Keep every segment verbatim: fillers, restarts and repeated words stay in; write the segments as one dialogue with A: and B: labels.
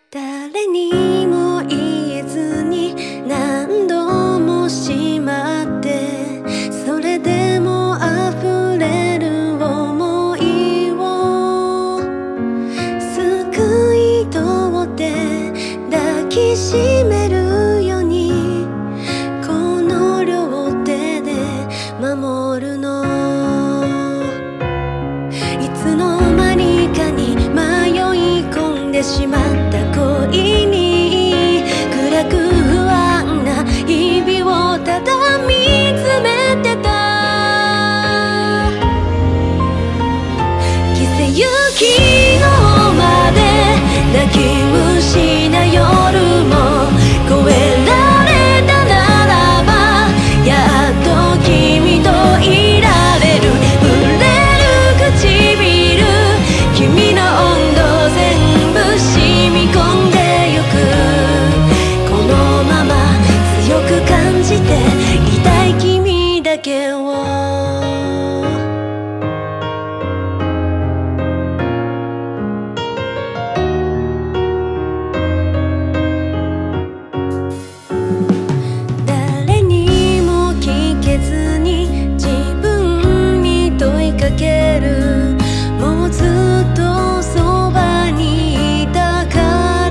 A: 誰にも言えずに何度もしまって、それでも溢れる想いを救い取って抱きしめるように、この両手で守るの。いつの間にかに迷い込んでしまった恋に、暗く不安な日々をただ見つめてた。季節行きのまで泣き虫な夜も越えられたならば、やっと君といられる。触れる唇、君の温度全部染み込んでゆく。このまま強く感じていたい君だけを。誰にも聞けずに自分に問いかける。もうずっとそばにいたから、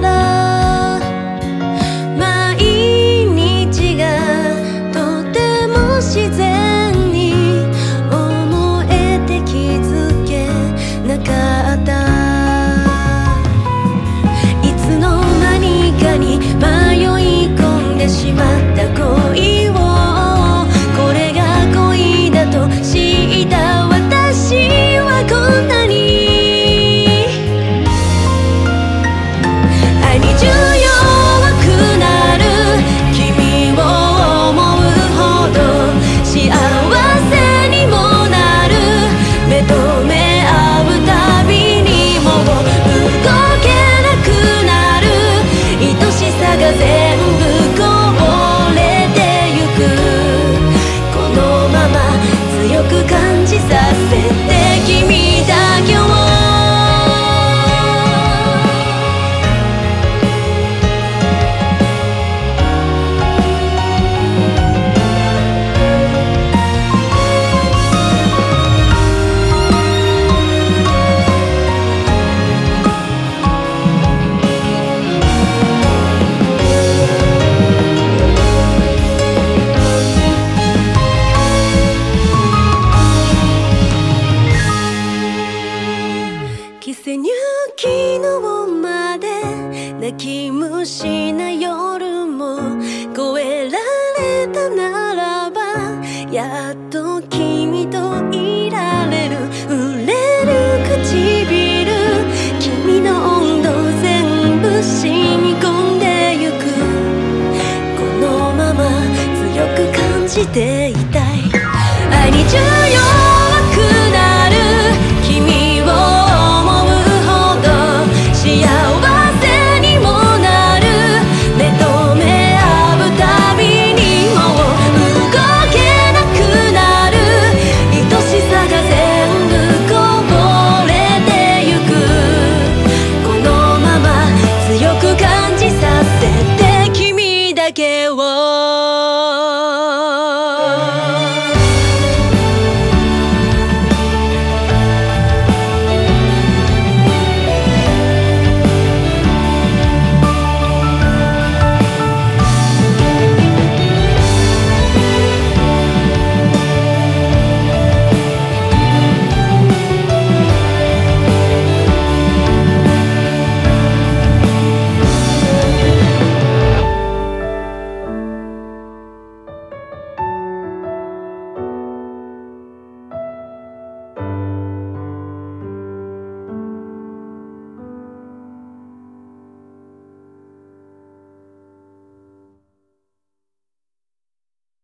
A: 毎日がとても自然に思えて気づけなかった。いつの間にかに迷い込んでしまった恋を、これが恋だと知った私はこんなに愛に強くなる。君を思うほど幸せにもなる。目と目合うたびにもう動けなくなる。愛しさが全部こぼれてゆく。このまま強く感じさせて君だけを。季節行きのまで泣き虫な夜